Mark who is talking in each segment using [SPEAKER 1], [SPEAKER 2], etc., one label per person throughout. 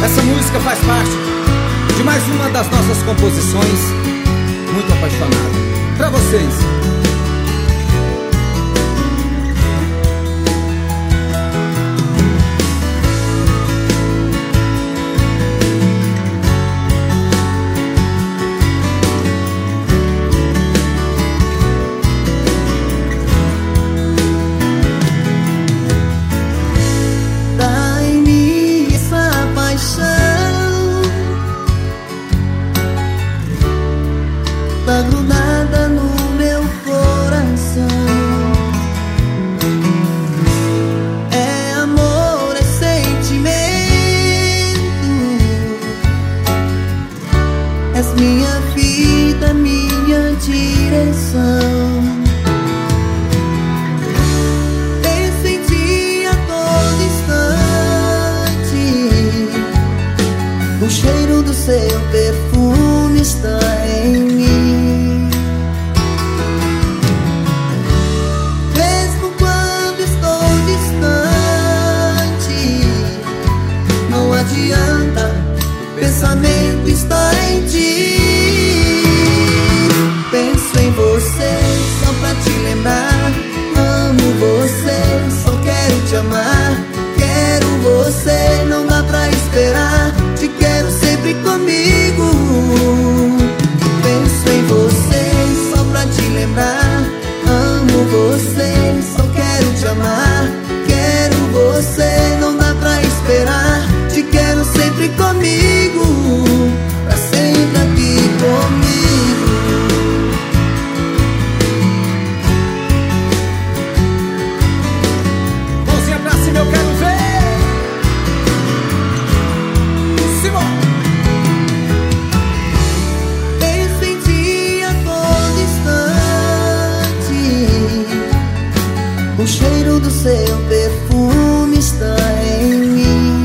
[SPEAKER 1] Essa música faz parte de mais uma das nossas composições, muito apaixonado. Pra vocês.
[SPEAKER 2] Tá grudada no meu coração. É amor, é sentimento. És minha vida, minha direção. Penso em ti a todo instante. O cheiro do seu perfume está em mim. Pensamento está em ti. Penso em você só pra te lembrar. Amo você, só quero te amar. Quero você, não dá pra esperar. Te quero sempre comigo. Penso em você só pra te lembrar. Amo você, só quero te amar. Quero você, não dá pra esperar. Te quero sempre comigo, pra sempre aqui comigo.
[SPEAKER 1] Mãozinha pra cima, eu quero ver. Simão.
[SPEAKER 2] Penso em ti a todo instante. O cheiro do seu perfume está em mim.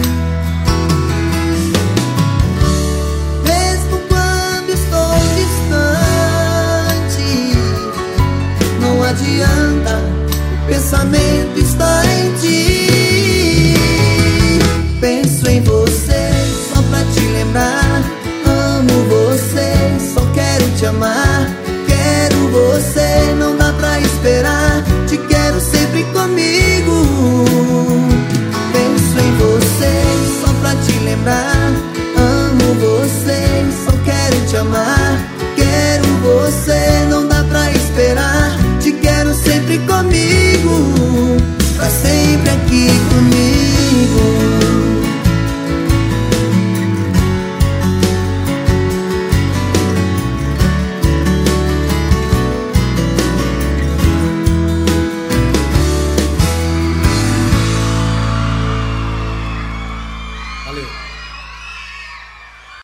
[SPEAKER 2] Adianta, pensamento está em ti. Penso em você só pra te lembrar. Amo você, só quero te amar. Quero você, não dá pra esperar. Te quero sempre comigo. Penso em você só pra te lembrar. Amo você, só quero te amar. Quero você, não dá pra esperar. Te quero sempre comigo, pra sempre aqui comigo.